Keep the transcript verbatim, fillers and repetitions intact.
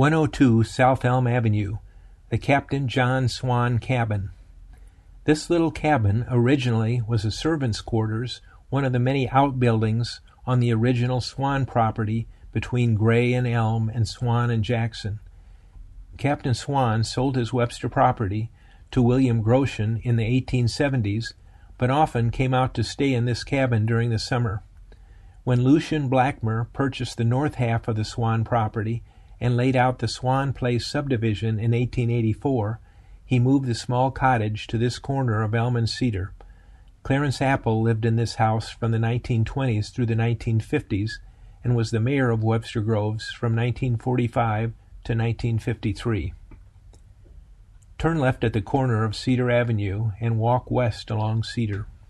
one oh two South Elm Avenue, the Captain John Swan Cabin. This little cabin originally was a servant's quarters, one of the many outbuildings on the original Swan property between Gray and Elm and Swan and Jackson. Captain Swan sold his Webster property to William Groshen in the eighteen seventies, but often came out to stay in this cabin during the summer. When Lucian Blackmer purchased the north half of the Swan property and laid out the Swan Place subdivision in eighteen eighty-four, he moved the small cottage to this corner of Elm and Cedar. Clarence Apple lived in this house from the nineteen twenties through the nineteen fifties and was the mayor of Webster Groves from nineteen forty-five to nineteen fifty-three. Turn left at the corner of Cedar Avenue and walk west along Cedar.